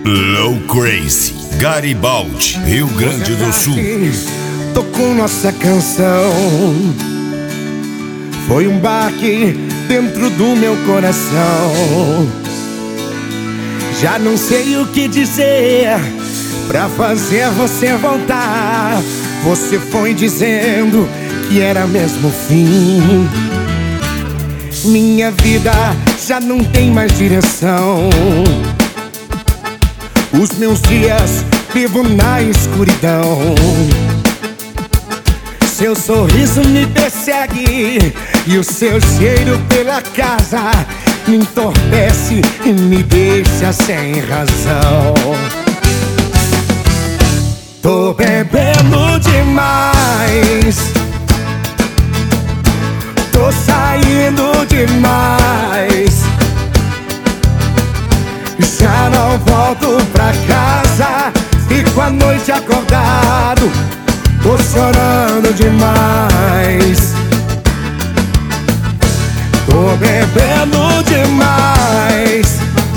Low Crazy, Garibaldi, Rio Grande do Sul. Tocou nossa canção. Foi um baque dentro do meu coração. Já não sei o que dizer pra fazer você voltar. Você foi dizendo que era mesmo o fim. Minha vida já não tem mais direção. Os meus dias vivo na escuridão. Seu sorriso me persegue e o seu cheiro pela casa me entorpece e me deixa sem razão. Tô bebendo demais, tô saindo demais. Já não volto pra casa, fico a noite acordado, tô chorando demais. Tô bebendo demais,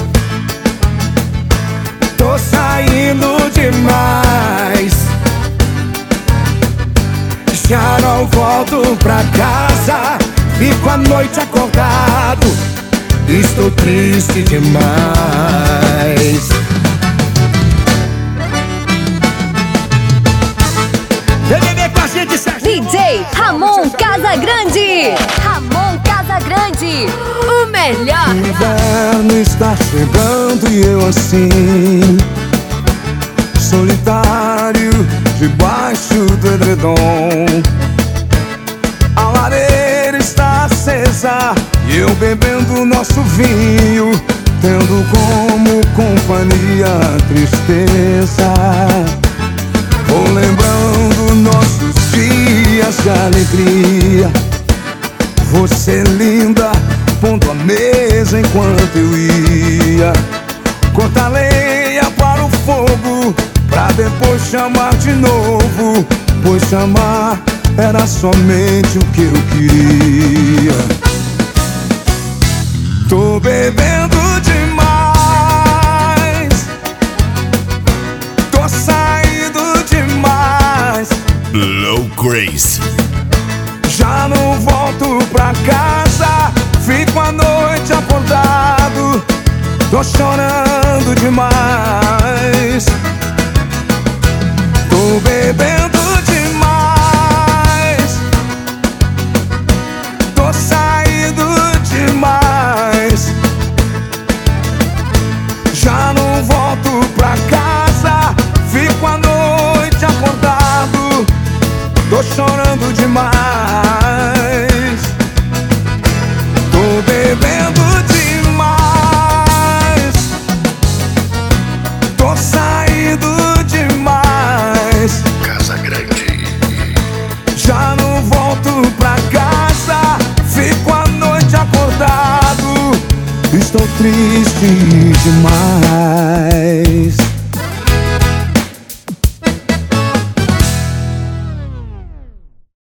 tô saindo demais. Já não volto pra casa, fico a noite acordado, estou triste demais. Vem beber com a gente, Serginho. DJ Ramon Casagrande. Ramon Casagrande, o melhor. O inverno está chegando e eu assim, solitário, debaixo do edredom. A lareira está acesa e eu bebendo nosso vinho, tendo como companhia a tristeza. Vou lembrando nossos dias de alegria. Você linda, pondo a mesa enquanto eu ia cortar lenha para o fogo, pra depois chamar de novo, pois chamar era somente o que eu queria. Tô bebendo demais, tô saindo demais. Low Crazy. Já não volto pra casa, fico a noite acordado, tô chorando demais. Tô bebendo demais, tô saindo demais. Já não volto pra casa, fico a noite acordado, tô chorando demais. Tô bebendo demais, tô saindo demais. Casagrande. Já não volto pra casa, fico a noite acordado, estou triste demais.